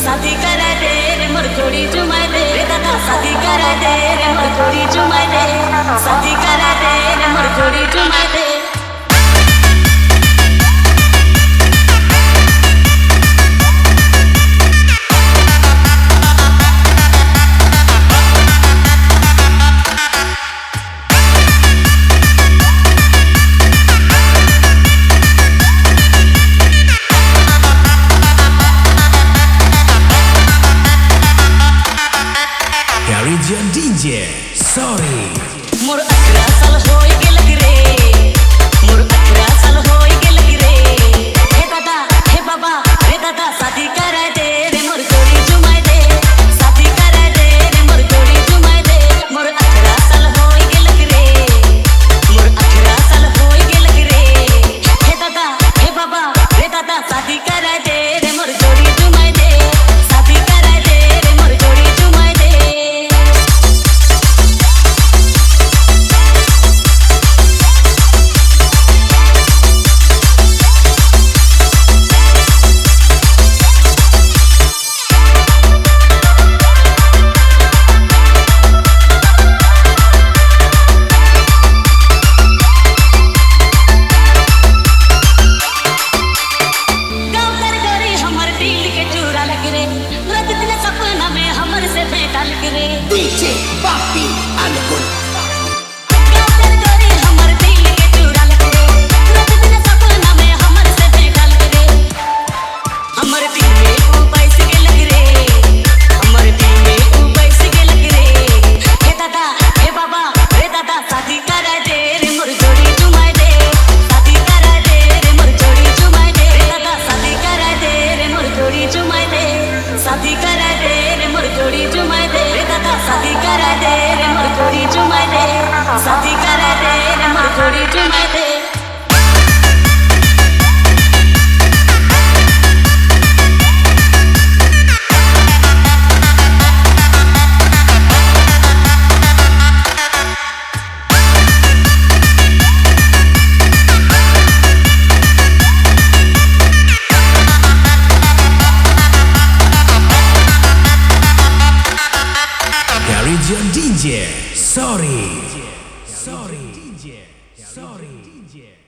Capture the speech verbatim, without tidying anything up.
शादी करा दे रे मोर जोड़ी जुमाए दे रे दादा शादी करा दे रे मोर जोड़ी जुमाए दे शादी करा दे रे मोर जोड़ी जुमाए दे D J, sorry. मोर अठारह साल होई गेल रे मोर अठारह साल होई गेल रे हे दादा हे बाबा रे दादा शादी करा दे रे मोर जोड़ी जुमाए दे शादी करा दे रे मोर जोड़ी जुमाए दे मोर अठारह साल होई गेल रे मोर अठारह साल होई गेल रे हे दादा हे बाबा रे दादा शादी करा दे रे मोर जोड़ी जुमाए दे शादी करा दे रे मोर जोड़ी जुमाए दे D J Papi Alcon शादी करा दे रे मोर जोड़ी जुमाए दे रे दादा शादी करा दे रे मोर जोड़ी जुमाए दे शादी करा दे रे मोर जोड़ी जुमाए दे D J, sorry. Sorry. D J, sorry. D J.